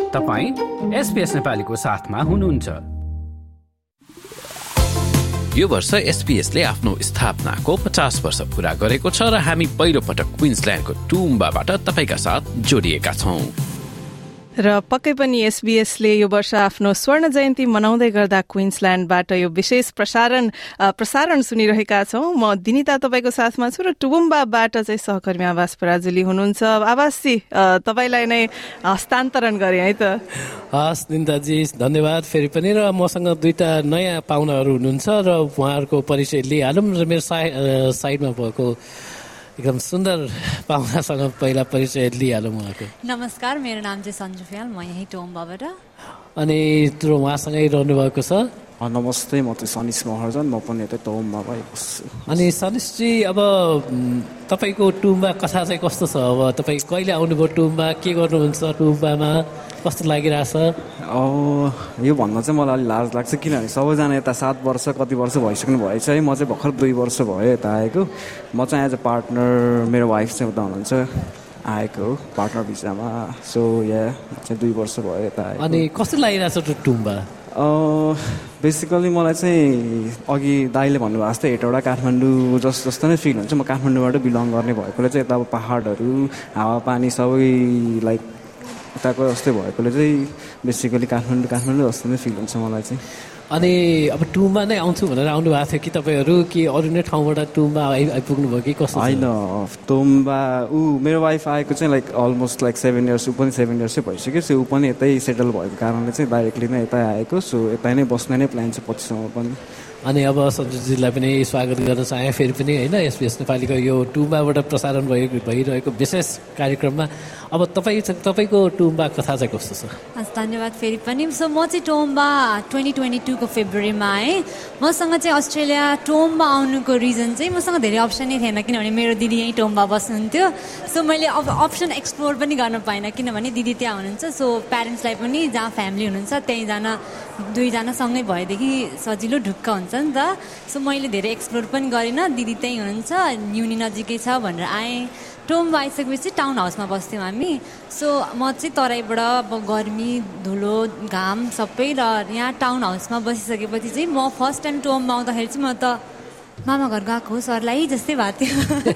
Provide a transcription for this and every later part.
तपाईं SBS नेपालीको साथमा हुनुहुन्छ। यो वर्ष एसपीएसले आफ्नो स्थापनाको 50 वर्ष पूरा गरेको छ र हामी पहिलो पटक क्वीन्सल्यान्डको टुम्बाबाट तपाईका साथ जोडिएका छौं। र पक्कै पनि एसबीएसले यो वर्ष आफ्नो स्वर्ण जयन्ती मनाउँदै गर्दा क्वीन्सल्यान्डबाट यो विशेष प्रसारण सुनिरहेका छौं। म दिनिता तपाईको साथमा छु र टुम्बाबाट चाहिँ सहकर्मी आवास पराजुली हुनुहुन्छ। आवासजी, तपाईलाई नै हस्तान्तरण गरे है त। हस् दिनिताजी, धन्यवाद फेरि पनि। र मसँग दुईटा नयाँ पाहुनाहरू हुनुहुन्छ र उहाँहरूको परिचय लिइहालौँ र मेरो साइडमा भएको एकदम सुन्दर पाहुनासँग पहिला परिचय लिइहालौँ उहाँको। नमस्कार, मेरो नाम चाहिँ सन्जु फ्याल, म यही टोम्बाबाट। अनि त्यो उहाँसँगै रहनु भएको छ। नमस्ते, म चाहिँ सनिस महर्जन, म पनि यतै टोम्बामै बस्छु। अनि सनिसजी, अब तपाईँको टुम्बा कथा चाहिँ कस्तो छ? अब तपाईँ कहिले आउनुभयो टुम्बा, के गर्नुहुन्छ टुम्बामा, कस्तो लागिरहेछ? यो भन्न चाहिँ मलाई अलिक लाज लाग्छ, किनभने सबैजना यता 7 वर्ष कति वर्ष भइसक्नु भएछ है। म चाहिँ भर्खर 2 वर्ष भयो यता आएको। म चाहिँ एज अ पार्टनर, मेरो वाइफ चाहिँ उता हुनुहुन्छ, आएको हो पार्टनर भिसामा। सो चाहिँ 2 वर्ष भयो यता आएको। अनि कस्तो लागिरहेछ टुम्बा? बेसिकली मलाई चाहिँ अघि दाइले भन्नुभएको जस्तै हेटौँडा काठमाडौँ जस्तो नै फिल हुन्छ। म काठमाडौँबाट बिलङ गर्ने भएकोले चाहिँ यता अब पहाडहरू, हावापानी सबै लाइक उताको जस्तै भएकोले चाहिँ बेसिकली काठमाडौँ जस्तो नै फिल हुन्छ मलाई चाहिँ। अनि अब टुम्बा नै आउँछु भनेर आउनु भएको थियो कि तपाईँहरू, कि अरू नै ठाउँबाट टुम्बा आइपुग्नु भयो कि कस्तो? होइन, टुम्बा मेरो वाइफ आएको चाहिँ लाइक अलमोस्ट लाइक 7 इयर्स, ऊ पनि 7 इयर्सै भइसक्यो। सो ऊ पनि यतै सेटल भएको कारणले चाहिँ डाइरेक्टली नै यतै आएको। सो यतै नै बस्ने नै प्लान छ पछिसम्म पनि। अनि अब सञ्जुजीलाई पनि स्वागत गर्न चाहे फेरि पनि होइन, एसबीएस नेपालीको यो टुम्बाबाट प्रसारण भइरहेको विशेष कार्यक्रममा। अब तपाईँको टुम्बा कथा चाहिँ कस्तो छ? धन्यवाद फेरि पनि। सो म चाहिँ टोम्बा 2022 को फेब्रुअरीमा आएँ। मसँग चाहिँ अस्ट्रेलिया टोम्बा आउनुको रिजन चाहिँ मसँग धेरै अप्सन नै थिएन, किनभने मेरो दिदी यहीँ टोम्बा बस्नुहुन्थ्यो। सो मैले अब अप्सन एक्सप्लोर पनि गर्न पाइनँ, किनभने दिदी त्यहाँ हुनुहुन्छ। सो प्यारेन्ट्सलाई पनि जहाँ फ्यामिली हुनुहुन्छ त्यहीँ जान, 2 जनासँगै भएदेखि सजिलो ढुक्क हुन्छ नि त। सो मैले धेरै एक्सप्लोर पनि गरिनँ, दिदी त्यहीँ हुनुहुन्छ, न्युनी नजिकै छ भनेर आएँ। टोम्बा आइसकेपछि टाउन हाउसमा बस्थ्यौँ हामी। सो म चाहिँ तराईबाट अब गर्मी, धुलो, घाम सबै, र यहाँ टाउन हाउसमा बसिसकेपछि चाहिँ म फर्स्ट टाइम टोम्बा आउँदाखेरि चाहिँ म त मामा घर गएको हो सरलाई जस्तै भएको थियो।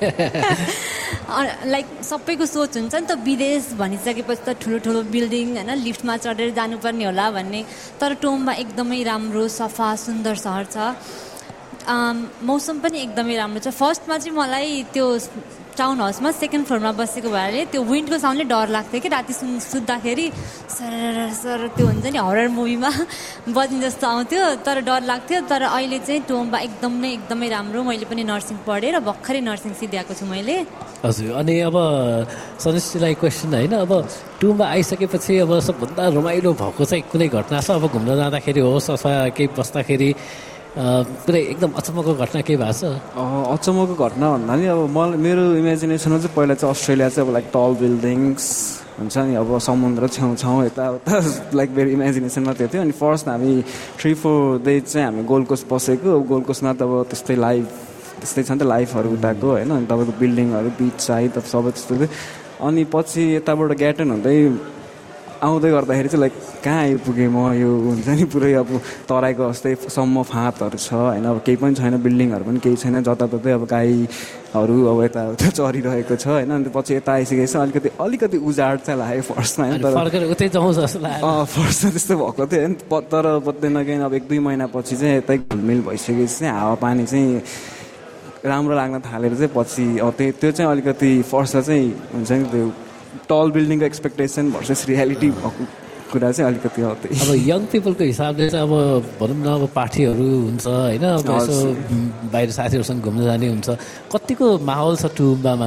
लाइक सबैको सोच हुन्छ नि त, विदेश भनिसकेपछि त ठुलो ठुलो बिल्डिङ होइन, लिफ्टमा चढेर जानुपर्ने होला भन्ने। तर टोम्बा एकदमै राम्रो, सफा, सुन्दर सहर छ। मौसम पनि एकदमै राम्रो छ। फर्स्टमा चाहिँ मलाई त्यो टाउन हाउसमा 2nd फ्लोरमा बसेको भएर त्यो विन्डको साउन्डले डर लाग्थ्यो कि राति सुत्दाखेरि सर त्यो हुन्छ नि हरर मुभीमा बज्ने जस्तो आउँथ्यो, तर डर लाग्थ्यो। तर अहिले चाहिँ टोम्बा एकदमै राम्रो। मैले पनि नर्सिङ पढेँ र भर्खरै नर्सिङ सिद्ध्याएको छु मैले। हजुर, अनि अब सनिष्ठीलाई क्वेसन होइन, अब टुम्बा आइसकेपछि अब सबभन्दा रमाइलो भएको चाहिँ कुनै घटना छ? अब घुम्न जाँदाखेरि होस् अथवा केही बस्दाखेरि पुरै एकदम अचम्मको घटना केही भएको छ? अचम्मको घटना भन्दा नि अब मेरो इमेजिनेसनमा चाहिँ पहिला चाहिँ अस्ट्रेलिया चाहिँ अब लाइक टल बिल्डिङ्स हुन्छ नि, अब समुद्र छेउछाउ यताउता लाइक मेरो इमेजिनेसनमा त्यो थियो। अनि फर्स्ट हामी 3-4 डेज चाहिँ हामी गोल्ड कोस्ट बसेको। गोल्ड कोस्टमा त अब त्यस्तै छ नि त लाइफहरू उताको होइन, अनि तपाईँको बिल्डिङहरू बिच साइड सबै त्यस्तो थियो। अनि पछि यताबाट ग्याटन हुँदै आउँदै गर्दाखेरि चाहिँ लाइक कहाँ आइपुगेँ म, यो हुन्छ नि पुरै अब तराईको जस्तै सम्म फाँतहरू छ होइन, अब केही पनि छैन, बिल्डिङहरू पनि केही छैन, जताततै अब गाईहरू अब यताउता चरिरहेको छ होइन। अनि पछि यता आइसकेपछि अलिकति उजाड चाहिँ लाग्यो फर्स्टमा होइन, तर उतै जाउँ जस्तो लाग्यो। फर्स्टमा त्यस्तो भएको थियो होइन। तर बत्दैन गएन, अब 1-2 महिनापछि चाहिँ यतै घुलमिल भइसकेपछि चाहिँ हावापानी चाहिँ राम्रो लाग्न थालेर चाहिँ पछि त्यो चाहिँ अलिकति फर्स्टमा चाहिँ हुन्छ नि त्यो टल बिल्डिङको एक्सपेक्टेसन भर्सेस रियालिटी भएको कुरा चाहिँ अलिकति अब यङ पिपलको हिसाबले चाहिँ अब भनौँ न, अब पार्टीहरू हुन्छ होइन, अब यसो बाहिर साथीहरूसँग घुम्न जाने हुन्छ, कतिको माहौल छ टुम्बामा?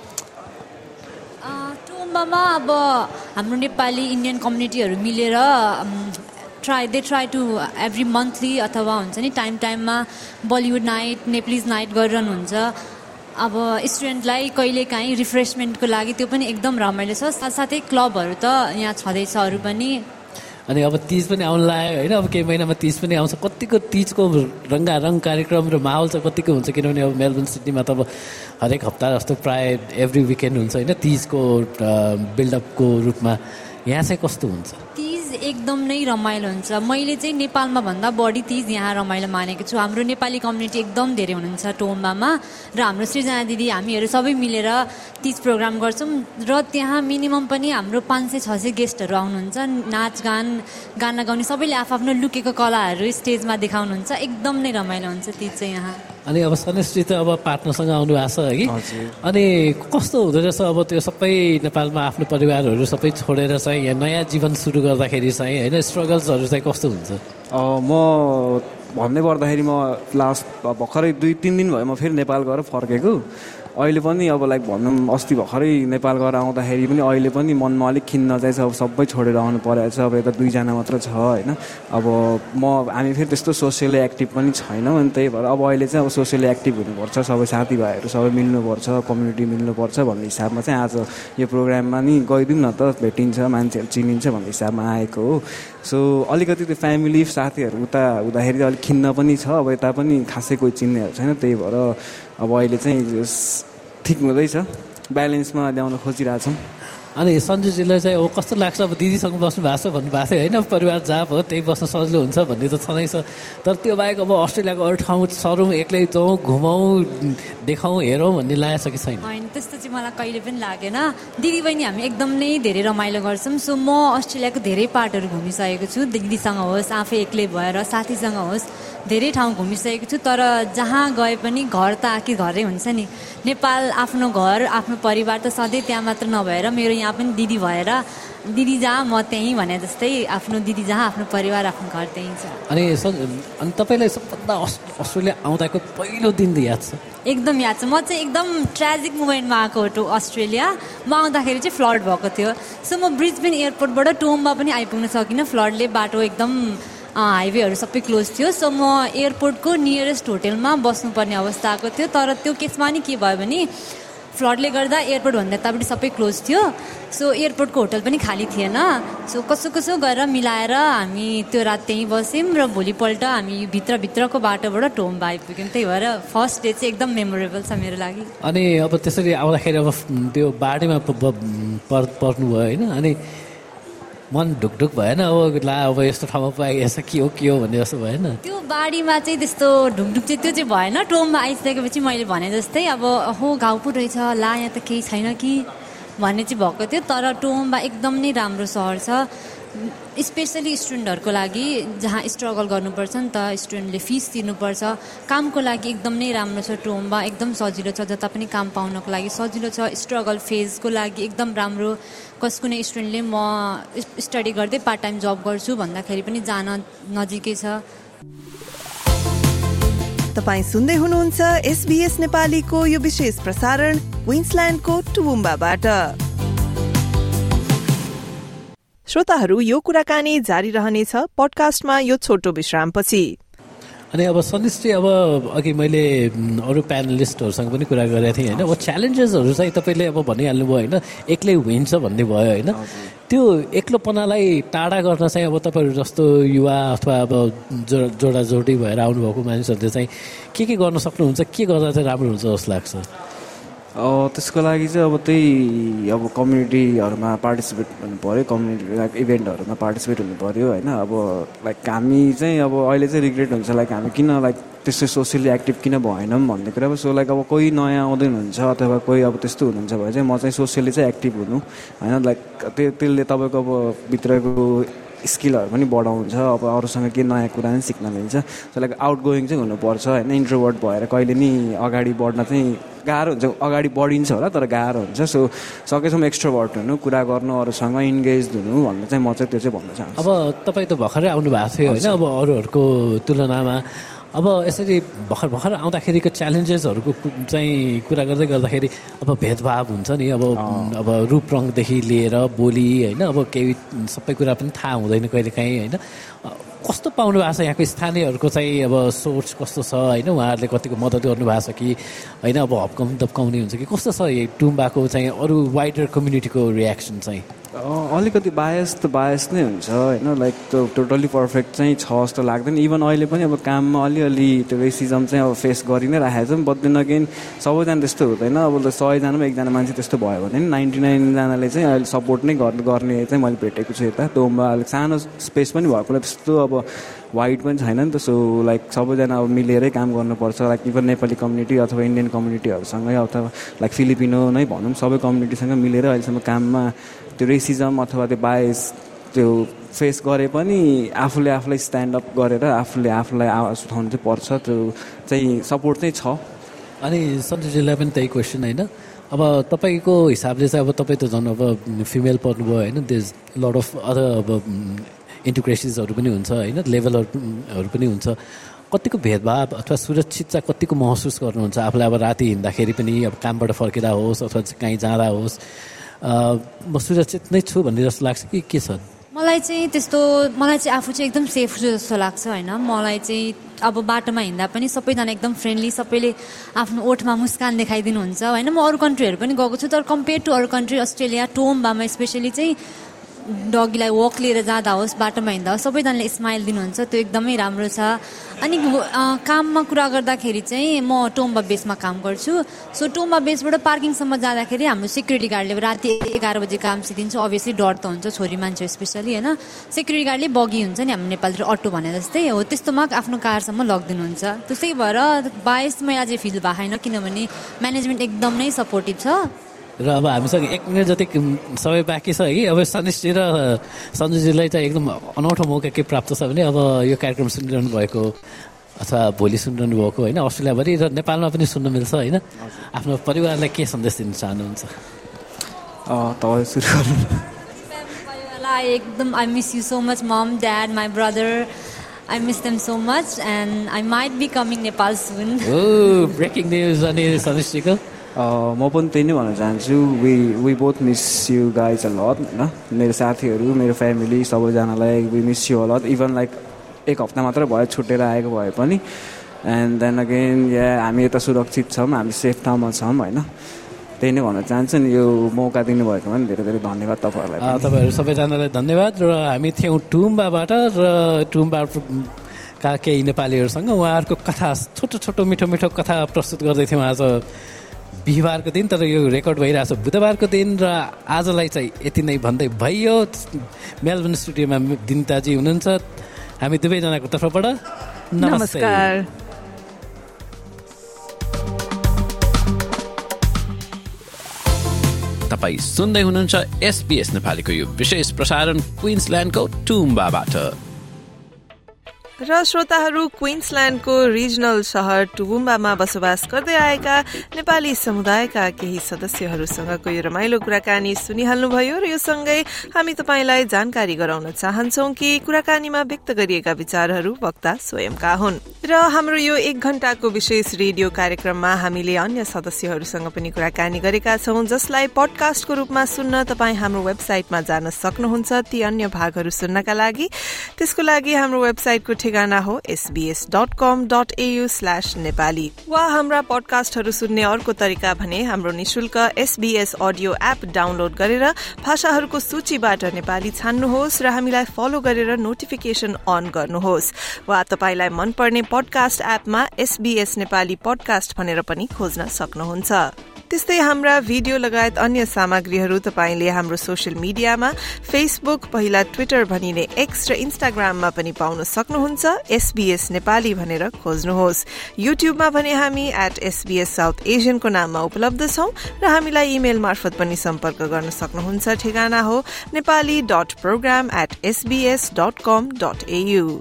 टुम्बामा अब हाम्रो नेपाली इन्डियन कम्युनिटीहरू मिलेर they try to every monthly अथवा हुन्छ नि टाइममा बलिउड नाइट, नेप्लिज नाइट गरिरहनुहुन्छ। अब स्टुडेन्टलाई कहिलेकाहीँ रिफ्रेसमेन्टको लागि त्यो पनि एकदम रमाइलो छ। साथसाथै क्लबहरू त यहाँ छँदैछ अरू पनि। अनि अब तीज पनि आउनु लाग्यो होइन, अब केही महिनामा तीज पनि आउँछ। कतिको तीजको रङ्गारङ कार्यक्रम र माहौल चाहिँ कतिको हुन्छ? किनभने अब मेलबर्न सिडनीमा त अब हरेक हप्ता जस्तो प्राय एभ्री विकेन्ड हुन्छ होइन, तीजको बिल्डअपको रूपमा यहाँ चाहिँ कस्तो हुन्छ? तीज एकदम नै रमाइलो हुन्छ। मैले चाहिँ नेपालमा भन्दा बढी तीज यहाँ रमाइलो मानेको छु। हाम्रो नेपाली कम्युनिटी एकदम धेरै हुनुहुन्छ टोम्बामा र हाम्रो सृजना दिदी हामीहरू सबै मिलेर तीज प्रोग्राम गर्छौँ र त्यहाँ मिनिमम पनि हाम्रो 500-600 गेस्टहरू आउनुहुन्छ। नाचगान गाना गाउने सबैले आफ्नो लुकेको कलाहरू स्टेजमा देखाउनुहुन्छ। एकदम नै रमाइलो हुन्छ तीज चाहिँ यहाँ। अनि अब सनेश्री त अब पार्टनरसँग आउनु भएको छ है, अनि कस्तो हुँदो रहेछ अब त्यो सबै नेपालमा आफ्नो परिवारहरू सबै छोडेर चाहिँ यहाँ नयाँ जीवन सुरु गर्दाखेरि चाहिँ होइन स्ट्रगल्सहरू चाहिँ कस्तो हुन्छ? म भन्दै पर्दाखेरि म लास्ट भर्खरै 2-3 दिन भयो म फेरि नेपाल गएर फर्केको। अहिले पनि अब लाइक भनौँ अस्ति भर्खरै नेपाल गएर आउँदाखेरि पनि अहिले पनि मनमा अलिक खिन्न चाहिँ छ। अब सबै छोडेर आउनु परेको छ। अब यता 2 जना मात्र छ होइन। अब हामी फेरि त्यस्तो सोसियली एक्टिभ पनि छैनौँ अनि त्यही भएर अब अहिले चाहिँ अब सोसियली एक्टिभ हुनुपर्छ, सबै साथीभाइहरू सबै मिल्नुपर्छ, कम्युनिटी मिल्नुपर्छ भन्ने हिसाबमा चाहिँ आज यो प्रोग्राममा नि गइदिउँ न त, भेटिन्छ, मान्छेहरू चिनिन्छ भन्ने हिसाबमा आएको हो। सो अलिकति त्यो फ्यामिली साथीहरू उता हुँदाखेरि चाहिँ अलिक खिन्न पनि छ। अब यता पनि खासै कोही चिन्नेहरू छैन, त्यही भएर अब अहिले चाहिँ ठिक हुँदैछ, ब्यालेन्समा ल्याउन खोजिरहेछौँ। अनि सन्जुजीलाई चाहिँ अब कस्तो लाग्छ? अब दिदीसँग बस्नु भएको छ भन्नुभएको थियो होइन, परिवार जहाँ भयो त्यही बस्न सजिलो हुन्छ भन्ने त छँदैछ। तर त्यो बाहेक अब अस्ट्रेलियाको अरू ठाउँ सरौँ, एक्लै जाउँ, घुमाउँ, देखाउँ, हेरौँ भन्ने लागेको छ कि छैन? होइन, त्यस्तो चाहिँ मलाई कहिले पनि लागेन। दिदी बहिनी हामी एकदम नै धेरै रमाइलो गर्छौँ। सो म अस्ट्रेलियाको धेरै पार्टहरू घुमिसकेको छु। दिदीसँग होस्, आफै एक्लै भएर, साथीसँग होस्, धेरै ठाउँ घुमिसकेको छु। तर जहाँ गए पनि घर त आखिर घरै हुन्छ नि। नेपाल आफ्नो घर, आफ्नो परिवार त सधैँ त्यहाँ मात्र नभएर मेरो यहाँ पनि दिदी भएर दिदी जहाँ म त्यहीँ भने जस्तै आफ्नो दिदी जहाँ आफ्नो परिवार, आफ्नो घर त्यहीँ छ। अनि तपाईँलाई सबभन्दा अस्ट्रेलिया आउँदाको पहिलो दिन याद छ? एकदम याद छ। म चाहिँ एकदम ट्रेजिक मोमेन्टमा आएको हो अस्ट्रेलिया। म आउँदाखेरि चाहिँ फ्लड भएको थियो। सो म ब्रिजबेन एयरपोर्टबाट टोम्बा पनि आइपुग्न सकिनँ। फ्लडले बाटो एकदम हाइवेहरू सबै क्लोज थियो। सो म एयरपोर्टको नियरेस्ट होटेलमा बस्नुपर्ने अवस्था आएको थियो। तर त्यो केसमा नि के भयो भने फ्लडले गर्दा एयरपोर्टभन्दा यतापट्टि सबै क्लोज थियो। सो एयरपोर्टको होटल पनि खाली थिएन। सो कसो गरेर मिलाएर हामी त्यो रात त्यहीँ बस्यौँ र भोलिपल्ट हामी भित्रको बाटोबाट टोम्बा आइपुग्यौँ। त्यही भएर फर्स्ट डे चाहिँ एकदम मेमोरेबल छ मेरो लागि। अनि अब त्यसरी आउँदाखेरि अब त्यो बाढीमा पर्नुभयो होइन, अनि मन ढुकढुक भएन? अब अब यस्तो ठाउँमा पाइएछ के हो भन्ने जस्तो भएन? त्यो बाढीमा चाहिँ त्यस्तो ढुकढुक चाहिँ त्यो चाहिँ भएन। टोम्बा आइसकेपछि मैले भने जस्तै अब हो गाउँ पो रहेछ, ला यहाँ त केही छैन कि भन्ने चाहिँ भएको थियो। तर टोम्बा एकदम नै राम्रो सहर छ, स्पेसली स्टुडेन्टहरूको लागि जहाँ स्ट्रगल गर्नुपर्छ नि त, स्टुडेन्टले फिस तिर्नुपर्छ। कामको लागि एकदम नै राम्रो छ टोम्बा, एकदम सजिलो छ, जता पनि काम पाउनको लागि सजिलो छ। स्ट्रगल फेजको लागि एकदम राम्रो। कुनै स्टुडेन्टले म स्टडी गर्दै पार्ट टाइम जब गर्छु भन्दाखेरि पनि जान नजिकै छ। तपाईँ सुन्दै हुनुहुन्छ SBS नेपालीको यो विशेष प्रसारण क्वीन्सल्यान्डको टुवुम्बाबाट। श्रोताहरू, यो कुराकानी जारी रहनेछ पडकास्टमा यो छोटो विश्रामपछि। अनि अब सनिश्री, अब अघि मैले अरू प्यानलिस्टहरूसँग पनि कुरा गरेको थिएँ होइन, अब च्यालेन्जेसहरू चाहिँ तपाईँले अब भनिहाल्नुभयो होइन, एक्लै हुन्छ भन्ने भयो होइन। त्यो एक्लोपनालाई टाढा गर्न चाहिँ अब तपाईँहरू जस्तो युवा अथवा अब जोडाजोडी भएर आउनुभएको मानिसहरूले चाहिँ के गर्न सक्नुहुन्छ? के गर्दा चाहिँ राम्रो हुन्छ जस्तो लाग्छ? त्यसको लागि चाहिँ अब त्यही अब कम्युनिटीहरूमा पार्टिसिपेट हुनु पऱ्यो, कम्युनिटी लाइक इभेन्टहरूमा पार्टिसिपेट हुनु पऱ्यो होइन। अब लाइक हामी चाहिँ अब अहिले चाहिँ रिग्रेट हुन्छ लाइक हामी किन लाइक त्यस्तो सोसियली एक्टिभ किन भएनौँ भन्ने कुरा। अब सो लाइक अब कोही नयाँ आउँदै हुनुहुन्छ अथवा कोही अब त्यस्तो हुनुहुन्छ भने चाहिँ म चाहिँ सोसियली चाहिँ एक्टिभ हुनु होइन। लाइक त्यसले तपाईँको अब भित्रको स्किलहरू पनि बढाउँछ। अब अरूसँग के नयाँ कुरा पनि सिक्न मिल्छ। सो लाइक आउट गोइङ चाहिँ हुनुपर्छ होइन। इन्ट्रोभर्ट भएर कहिले नि अगाडि बढ्न चाहिँ गाह्रो हुन्छ। अगाडि बढिन्छ होला तर गाह्रो हुन्छ। सो सकेसम्म एक्स्ट्रोभर्ट हुनु, कुरा गर्नु, अरूसँग इन्गेज हुनु भन्ने चाहिँ म चाहिँ त्यो चाहिँ भन्न चाहन्छु। अब तपाईँ त भर्खरै आउनु भएको थियो होइन, अब अरूहरूको तुलनामा अब यसरी भर्खर आउँदाखेरिको च्यालेन्जेसहरूको चाहिँ कुरा गर्दाखेरि अब भेदभाव हुन्छ नि, अब रूप रङदेखि लिएर बोली होइन, अब केही सबै कुरा पनि थाहा हुँदैन कहिलेकाहीँ होइन। कस्तो पाउनु भएको छ यहाँको स्थानीयहरूको चाहिँ अब सोच कस्तो छ होइन, उहाँहरूले कतिको मद्दत गर्नुभएको छ कि होइन, अब हप्काउने हुन्छ कि कस्तो छ यो टुम्बाको चाहिँ अरू वाइडर कम्युनिटीको रियाक्सन चाहिँ? अलिकति बायस नै हुन्छ होइन लाइक त्यो टोटल्ली पर्फेक्ट चाहिँ छ जस्तो लाग्दैन इभन अहिले पनि अब काममा अलिअलि त्यो रेसिजम चाहिँ अब फेस गरि नै राखेको छ बट देन अगेन सबैजना त्यस्तो हुँदैन अब 100जनामा एकजना मान्छे त्यस्तो भयो भने 99 जनाले चाहिँ अहिले सपोर्ट नै गर्ने चाहिँ मैले भेटेको छु यता तोम्बा अलिक सानो स्पेस पनि भएकोले त्यस्तो अब वाइड पनि छैन नि त सो लाइक सबैजना अब मिलेरै काम गर्नुपर्छ लाइक इभन नेपाली कम्युनिटी अथवा इन्डियन कम्युनिटीहरूसँगै अथवा लाइक फिलिपिनो नै भनौँ सबै कम्युनिटीसँग मिलेर अहिलेसम्म काममा त्यो रेसिजम अथवा त्यो बायस त्यो फेस गरे पनि आफूलाई स्ट्यान्डअप गरेर आफूलाई आवाज उठाउनु चाहिँ पर्छ त्यो चाहिँ सपोर्ट चाहिँ छ अनि सन्जुजीलाई पनि त्यही क्वेसन होइन अब तपाईँको हिसाबले चाहिँ अब तपाईँ त झन् अब फिमेल पर्नुभयो होइन देज लट अफ अदर अब इन्टिग्रेसन्सहरू पनि हुन्छ होइन लेभलहरू पनि हुन्छ कतिको भेदभाव अथवा सुरक्षित चाहिँ कतिको महसुस गर्नुहुन्छ आफूलाई अब राति हिँड्दाखेरि पनि अब कामबाट फर्केर होस् अथवा कहीँ जाँदा होस् म सुरक्षित नै छु भन्ने जस्तो लाग्छ कि के छ मलाई चाहिँ आफू चाहिँ एकदम सेफ छु जस्तो लाग्छ होइन मलाई चाहिँ अब बाटोमा हिँड्दा पनि सबैजना एकदम फ्रेन्डली सबैले आफ्नो ओठमा मुस्कान देखाइदिनुहुन्छ होइन म अरू कन्ट्रीहरू पनि गएको छु तर कम्पेयर टु अरू कन्ट्री अस्ट्रेलिया टोम्बामा स्पेसली चाहिँ डगीलाई वक लिएर जाँदा होस् बाटोमा हिँड्दा होस् सबैजनाले स्माइल दिनुहुन्छ त्यो एकदमै राम्रो छ अनि काममा कुरा गर्दाखेरि चाहिँ म टोम्बा बेसमा काम गर्छु सो टोम्बा बेसबाट पार्किङसम्म जाँदाखेरि हाम्रो सिक्युरिटी गार्डले राति 11 बजे काम सिद्धिन्छ अभियसली डर त हुन्छ छोरी मान्छे स्पेसली होइन सिक्युरिटी गार्डले बगी हुन्छ नि हाम्रो नेपालतिर अटो भने जस्तै हो त्यस्तोमा आफ्नो कारसम्म लगिदिनुहुन्छ त्यसै भएर बायस मैले अझै फिल भएको छैन किनभने म्यानेजमेन्ट एकदम नै सपोर्टिभ छ र अब हामीसँग 1 मिनट जति समय बाँकी छ कि अब सनिश्ची र सन्जुजीलाई चाहिँ एकदम अनौठो मौका के प्राप्त छ भने अब यो कार्यक्रम सुनिरहनु भएको अथवा भोलि सुनिरहनु भएको होइन अस्ट्रेलियाभरि र नेपालमा पनि सुन्न मिल्छ होइन आफ्नो परिवारलाई के सन्देश दिन चाहनुहुन्छ तपाईँ सुरु गर्नु एकदम I miss you so much mom dad my brother I miss them so much and I might be coming Nepal soon. Oh, breaking news अनि सनिश्चीको म पनि त्यही नै भन्न चाहन्छु we both miss you guys a lot होइन मेरो साथीहरू मेरो फ्यामिली सबैजनालाई we miss you a lot even like 1 हप्ता मात्रै भयो छुटेर आएको भए पनि एन्ड देन अगेन हामी यता सुरक्षित छौँ हामी सेफ ठाउँमा छौँ होइन त्यही नै भन्न चाहन्छु नि यो मौका दिनुभएकोमा पनि धेरै धेरै धन्यवाद तपाईँहरूलाई तपाईँहरू सबैजनालाई धन्यवाद र हामी थियौँ टुम्बाबाट र टुम्बाका केही नेपालीहरूसँग उहाँहरूको कथा छोटो मिठो कथा प्रस्तुत गर्दै थियौँ आज बिहिबारको दिन तर यो रेकर्ड भइरहेछ बुधबारको दिन र आजलाई चाहिँ यति नै भन्दै भइयो मेलबर्न स्टुडियोमा दिनताजी हुनुहुन्छ हामी दुवैजनाको तर्फबाट नमस्कार तपाईँ सुन्दै हुनुहुन्छ SBS नेपालीको यो विशेष प्रसारण क्वीन्सल्यान्डको टुम्बाबाट र श्रोताहरू क्वीन्सल्यान्डको रिजनल शहर टुबुम्बामा बसोबास गर्दै आएका नेपाली समुदायका केही सदस्यहरूसँगको यो रमाइलो कुराकानी सुनिहाल्नुभयो र यो सँगै हामी तपाईलाई जानकारी गराउन चाहन्छौं कि कुराकानीमा व्यक्त गरिएका विचारहरू वक्ता स्वयंका हुन् र हाम्रो यो 1 घण्टाको विशेष रेडियो कार्यक्रममा हामीले अन्य सदस्यहरूसँग पनि कुराकानी गरेका छौं जसलाई पडकास्टको रूपमा सुन्न तपाई हाम्रो वेबसाइटमा जान सक्नुहुन्छ ती अन्य भागहरू सुन्नका लागि त्यसको लागि हाम्रो वेबसाइटको ठेगाना हो sbs.com.au/nepali वा हाम्रा पडकास्टहरू सुन्ने अर्को तरिका भने हाम्रो निशुल्क SBS अडियो एप डाउनलोड गरेर भाषाहरूको सूचीबाट नेपाली छान्नुहोस् र हामीलाई फलो गरेर नोटिफिकेसन अन गर्नुहोस् वा तपाईलाई मनपर्ने पडकास्ट एपमा SBS नेपाली पडकास्ट भनेर पनि खोज्न सक्नुहुन्छ त्यस्तै हाम्रा भिडियो लगायत अन्य सामग्रीहरू तपाईले हाम्रो सोशल मिडियामा फेसबुक पहिला ट्विटर भनिने एक्स र इन्स्टाग्राममा पनि पाउन सक्नुहुन्छ SBS नेपाली भनेर खोज्नुहोस् युट्युबमा भने हामी @SBS South Asian को नाममा उपलब्ध छौं र हामीलाई इमेल मार्फत पनि सम्पर्क गर्न सक्नुहुन्छ ठेगाना हो nepali.program@sbs.com.au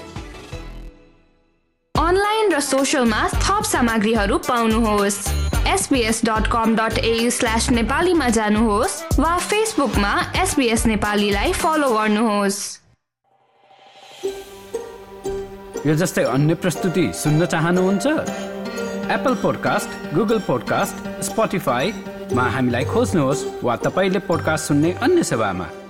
अनलाइन र सोशलमा थप सामग्रीहरू पाउनुहोस् sbs.com.au/nepali मा जानुहोस् वा फेसबुकमा SBS नेपालीलाई फलो गर्नुहोस् यो जस्तै अन्य प्रस्तुति सुन्न चाहनुहुन्छ Apple podcast Google podcast Spotify मा हामीलाई खोज्नुहोस् वा तपाईले पोडकास्ट सुन्ने अन्य सेवामा